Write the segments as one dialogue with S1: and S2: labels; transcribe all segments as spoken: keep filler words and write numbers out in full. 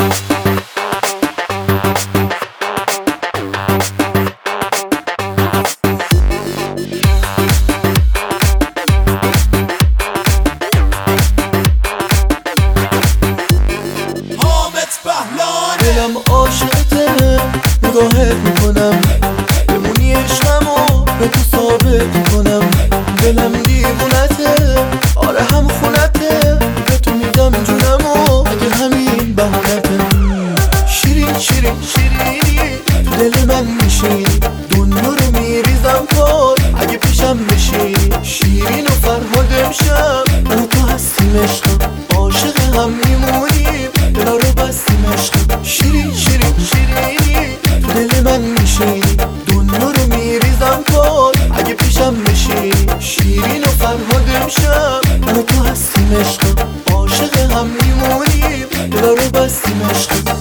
S1: دلم عاشقته، نگاهت میکنم بمونی عشقمو به تو ثابت میکنم. دلم دیوونته، آره هم خونته، به تو میدم جونمو اگه همین بهونته. شیرین شیرین شیرینی تو دل من میشینی، دنیا رو میریزم پار اگه پیشم بشینی. شیرین و فرهاد امشب من و تو هستیم عشقم، عاشق هم میمونیم دلا رو بستیم عشقم. شیرین شیرین شیرینی تو دل من میشینی، دنیا رو میریزم پار اگه پیشم بشینی. شیرین و فرهاد امشب من و تو هستیم عشقم، عاشق هم میمونیم دلا رو بستیم عشقم.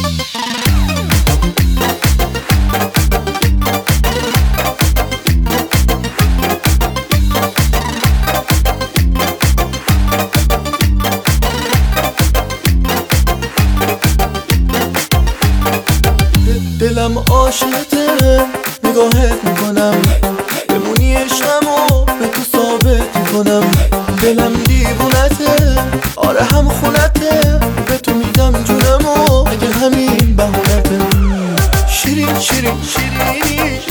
S1: دلم عاشقته، نگاهت میکنم بمونی عشقمو به تو ثابت میکنم. دلم دیوونته، آره هم خونته، به تو میدم جونمو اگه همین بهونته. شیرین شیرین شیرینی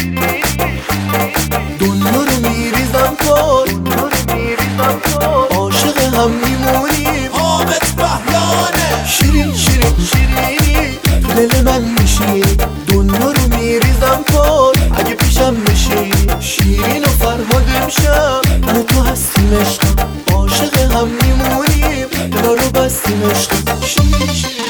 S1: دنیا رو میریزم پار، عاشق هم میمونیم حامد بهلانه. شیرین شیرین شیرینی تو دل من میشینی، دنیا رو میریزم پار اگه پیشم بشینی. شیرین و فرهاد امشب من و تو هستیم عشقم، عاشق هم میمونیم دلا رو بستیم عشقم. شیرین شیرین